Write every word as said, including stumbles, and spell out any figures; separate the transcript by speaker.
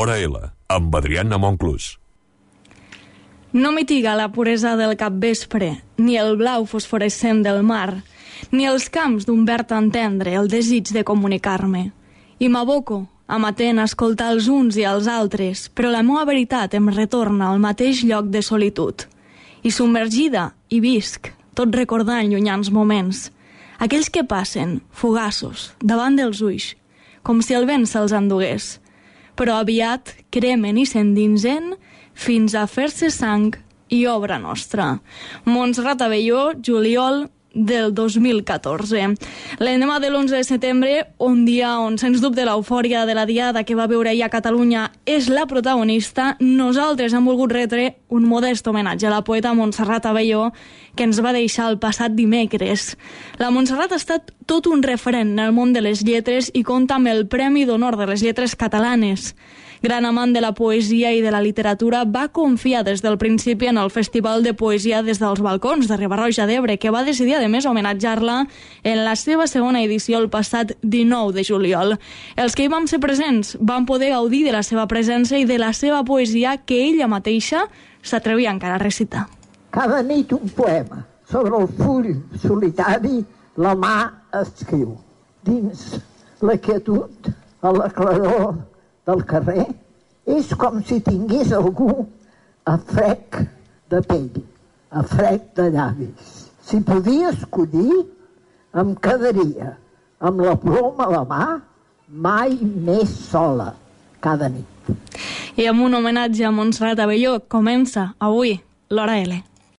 Speaker 1: L'Hora L, amb Adriana Monclús.
Speaker 2: No mitiga la puresa del capvespre, ni el blau fosforescent del mar, ni els camps d'un verd tan tendre el desig de comunicar-me. I m'aboco, amatent a escoltar els uns i els altres, però la meva veritat em retorna al mateix lloc de solitud. I submergida hi visc, tot recordant llunyans moments, aquells que passen, fugaços, davant dels ulls, com si el vent se'ls endugués, però aviat cremen i s'endinsen fins a fer-se sang i obra nostra. Montserrat Abelló, juliol del dos mil catorze. L'endemà de l'onze de setembre, un dia on, sens dubte, l'eufòria de la diada que va viure ahir a Catalunya és la protagonista, nosaltres hem volgut retre un modest homenatge a la poeta Montserrat Abelló, que ens va deixar el passat dimecres. La Montserrat ha estat tot un referent en el món de les lletres i compta amb el Premi d'Honor de les Lletres Catalanes. Gran amant de la poesia i de la literatura, va confiar des del principi en el Festival de Poesia des dels balcons de Riba-roja d'Ebre, que va decidir, a més, homenatjar-la en la seva segona edició el passat dinou de juliol. Els que hi vam ser presents van poder gaudir de la seva presència i de la seva poesia que ella mateixa s'atrevia encara a recitar.
Speaker 3: Cada nit un poema. Sobre el full solitari la mà escriu. Dins la quietud, a la claror del carrer, és com si tingués algú a frec de pell, a frec de llavis. Si podia escollir, em quedaria amb la ploma a la mà, mai més sola, cada nit.
Speaker 2: I amb un homenatge a Montserrat Abelló comença avui l'Hora L.